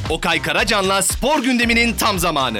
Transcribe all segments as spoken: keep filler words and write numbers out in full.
Okay Karacan'la spor gündeminin tam zamanı.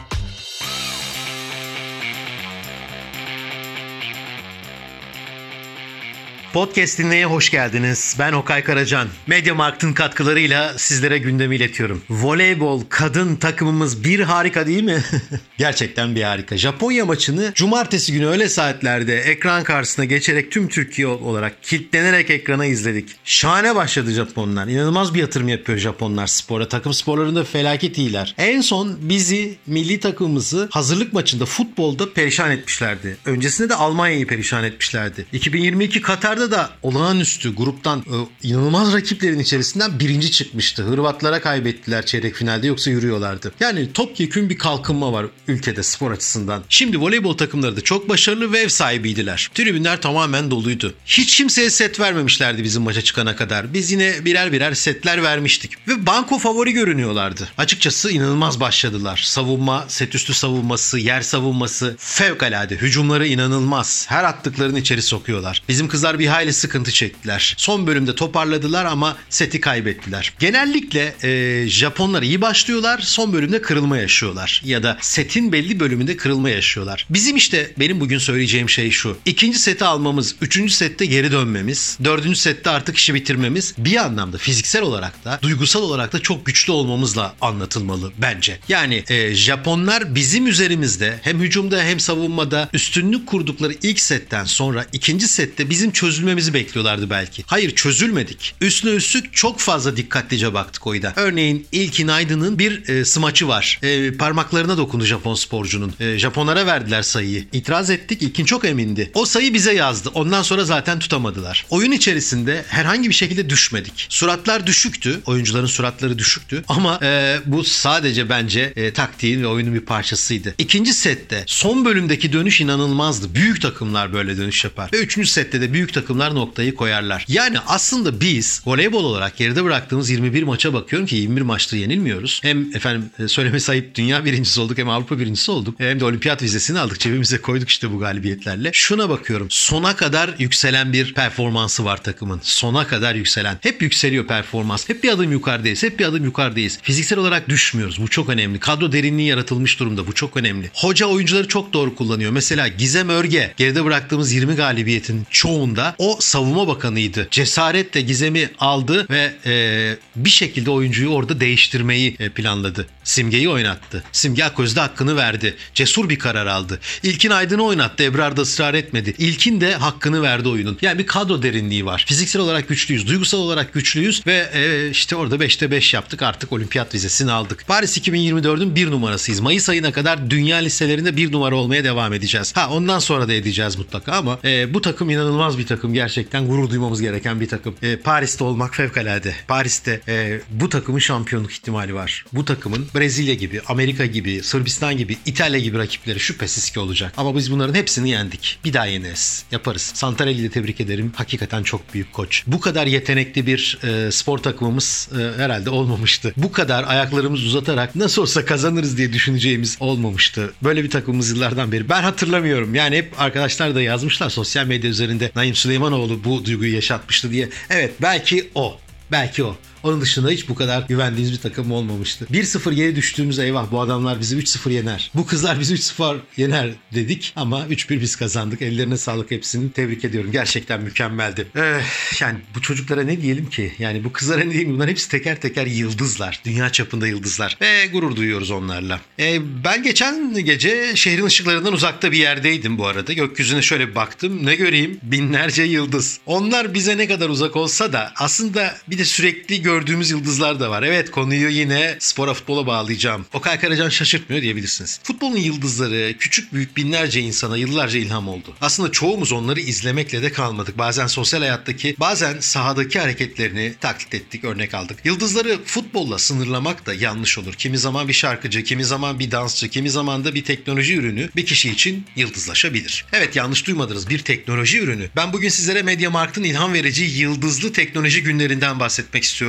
Podcast dinleye hoş geldiniz. Ben Okay Karacan. MediaMarkt'ın katkılarıyla sizlere gündemi iletiyorum. Voleybol kadın takımımız bir harika değil mi? Gerçekten bir harika. Japonya maçını cumartesi günü öğle saatlerde ekran karşısına geçerek tüm Türkiye olarak kilitlenerek ekrana izledik. Şahane başladı Japonlar. İnanılmaz bir yatırım yapıyor Japonlar spora. Takım sporlarında felaket iyiler. En son bizi, milli takımımızı hazırlık maçında futbolda perişan etmişlerdi. Öncesinde de Almanya'yı perişan etmişlerdi. iki bin yirmi iki Katar da olağanüstü gruptan e, inanılmaz rakiplerin içerisinden birinci çıkmıştı. Hırvatlara kaybettiler çeyrek finalde, yoksa yürüyorlardı. Yani topyekün bir kalkınma var ülkede spor açısından. Şimdi voleybol takımları da çok başarılı ve ev sahibiydiler. Tribünler tamamen doluydu. Hiç kimseye set vermemişlerdi bizim maça çıkana kadar. Biz yine birer birer setler vermiştik. Ve banko favori görünüyorlardı. Açıkçası inanılmaz başladılar. Savunma, set üstü savunması, yer savunması fevkalade. Hücumları inanılmaz. Her attıklarını içeri sokuyorlar. Bizim kızlar bir hayli sıkıntı çektiler. Son bölümde toparladılar ama seti kaybettiler. Genellikle e, Japonlar iyi başlıyorlar, son bölümde kırılma yaşıyorlar. Ya da setin belli bölümünde kırılma yaşıyorlar. Bizim işte benim bugün söyleyeceğim şey şu. İkinci seti almamız, üçüncü sette geri dönmemiz, dördüncü sette artık işi bitirmemiz bir anlamda fiziksel olarak da, duygusal olarak da çok güçlü olmamızla anlatılmalı bence. Yani e, Japonlar bizim üzerimizde hem hücumda hem savunmada üstünlük kurdukları ilk setten sonra ikinci sette bizim çözülmemizi bekliyorlardı belki. Hayır, çözülmedik. Üstüne üstlük çok fazla dikkatlice baktık oyuna. Örneğin İlkin Aydın'ın bir e, smaçı var. E, parmaklarına dokundu Japon sporcunun. E, Japonlara verdiler sayıyı. İtiraz ettik. İlkin çok emindi. O sayı bize yazdı. Ondan sonra zaten tutamadılar. Oyun içerisinde herhangi bir şekilde düşmedik. Suratlar düşüktü. Oyuncuların suratları düşüktü. Ama e, bu sadece bence e, taktiğin ve oyunun bir parçasıydı. İkinci sette son bölümdeki dönüş inanılmazdı. Büyük takımlar böyle dönüş yapar. Ve üçüncü sette de büyük takımlar noktayı koyarlar. Yani aslında biz voleybol olarak geride bıraktığımız yirmi bir maça bakıyorum ki yirmi bir maçta yenilmiyoruz. Hem efendim söylemesi ayıp dünya birincisi olduk, hem Avrupa birincisi olduk. Hem de olimpiyat vizesini aldık. Cebimize koyduk işte bu galibiyetlerle. Şuna bakıyorum. Sona kadar yükselen bir performansı var takımın. Sona kadar yükselen. Hep yükseliyor performans. Hep bir adım yukarıdayız. Hep bir adım yukarıdayız. Fiziksel olarak düşmüyoruz. Bu çok önemli. Kadro derinliği yaratılmış durumda. Bu çok önemli. Hoca oyuncuları çok doğru kullanıyor. Mesela Gizem Örge geride bıraktığımız yirmi galibiyetin çoğunda o savunma bakanıydı. Cesaretle Gizem'i aldı ve e, bir şekilde oyuncuyu orada değiştirmeyi e, planladı. Simge'yi oynattı. Simge Akgöz de hakkını verdi. Cesur bir karar aldı. İlkin Aydın'ı oynattı. Ebrar da ısrar etmedi. İlkin de hakkını verdi oyunun. Yani bir kadro derinliği var. Fiziksel olarak güçlüyüz. Duygusal olarak güçlüyüz ve e, işte orada beşte beş yaptık. Artık olimpiyat vizesini aldık. Paris iki bin yirmi dördün bir numarasıyız. Mayıs ayına kadar dünya listelerinde bir numara olmaya devam edeceğiz. Ha, ondan sonra da edeceğiz mutlaka ama e, bu takım inanılmaz bir takım. Gerçekten gurur duymamız gereken bir takım. E, Paris'te olmak fevkalade. Paris'te e, bu takımın şampiyonluk ihtimali var. Bu takımın Brezilya gibi, Amerika gibi, Sırbistan gibi, İtalya gibi rakipleri şüphesiz ki olacak. Ama biz bunların hepsini yendik. Bir daha yeneriz. Yaparız. Santarelli'yi de tebrik ederim. Hakikaten çok büyük koç. Bu kadar yetenekli bir e, spor takımımız e, herhalde olmamıştı. Bu kadar ayaklarımızı uzatarak nasıl olsa kazanırız diye düşüneceğimiz olmamıştı. Böyle bir takımımız yıllardan beri. Ben hatırlamıyorum. Yani hep arkadaşlar da yazmışlar sosyal medya üzerinde. Naim Süleymanoğlu bu duyguyu yaşatmıştı diye. Evet, belki o. Belki o. Onun dışında hiç bu kadar güvendiğimiz bir takım olmamıştı. bir sıfır geri düştüğümüzde eyvah bu adamlar bizi üç sıfır yener. Bu kızlar bizi üç sıfır yener dedik ama üç bir biz kazandık. Ellerine sağlık, hepsini tebrik ediyorum. Gerçekten mükemmeldi. Ee, yani bu çocuklara ne diyelim ki? Yani bu kızlara ne diyelim? Bunlar hepsi teker teker yıldızlar. Dünya çapında yıldızlar. Ve gurur duyuyoruz onlarla. Ee, ben geçen gece şehrin ışıklarından uzakta bir yerdeydim bu arada. Gökyüzüne şöyle bir baktım. Ne göreyim? Binlerce yıldız. Onlar bize ne kadar uzak olsa da aslında bir de sürekli gördüğümüz yıldızlar da var. Evet, konuyu yine spora, futbola bağlayacağım. Okay Karacan şaşırtmıyor diyebilirsiniz. Futbolun yıldızları küçük büyük binlerce insana yıllarca ilham oldu. Aslında çoğumuz onları izlemekle de kalmadık. Bazen sosyal hayattaki, bazen sahadaki hareketlerini taklit ettik, örnek aldık. Yıldızları futbolla sınırlamak da yanlış olur. Kimi zaman bir şarkıcı, kimi zaman bir dansçı, kimi zaman da bir teknoloji ürünü bir kişi için yıldızlaşabilir. Evet, yanlış duymadınız, bir teknoloji ürünü. Ben bugün sizlere MediaMarkt'ın ilham verici yıldızlı teknoloji günlerinden bahsetmek istiyorum.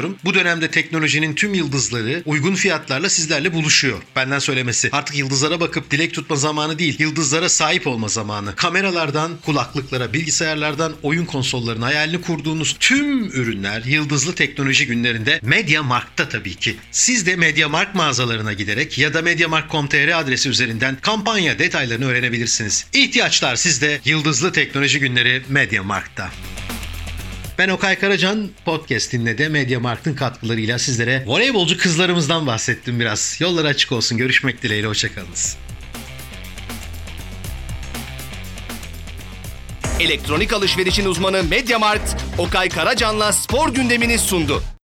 söylüyorum. Bu dönemde teknolojinin tüm yıldızları uygun fiyatlarla sizlerle buluşuyor. Benden söylemesi. Artık yıldızlara bakıp dilek tutma zamanı değil, yıldızlara sahip olma zamanı. Kameralardan kulaklıklara, bilgisayarlardan oyun konsollarına hayalini kurduğunuz tüm ürünler yıldızlı teknoloji günlerinde MediaMarkt'ta tabii ki. Siz de MediaMarkt mağazalarına giderek ya da mediamarkt nokta com nokta tr adresi üzerinden kampanya detaylarını öğrenebilirsiniz. İhtiyaçlar sizde, yıldızlı teknoloji günleri MediaMarkt'ta. Ben Okay Karacan, podcast'imle de MediaMarkt'ın katkılarıyla sizlere voleybolcu kızlarımızdan bahsettim biraz. Yolları açık olsun. Görüşmek dileğiyle. Hoşçakalınız. Elektronik alışverişin uzmanı MediaMarkt, Okay Karacan'la spor gündemini sundu.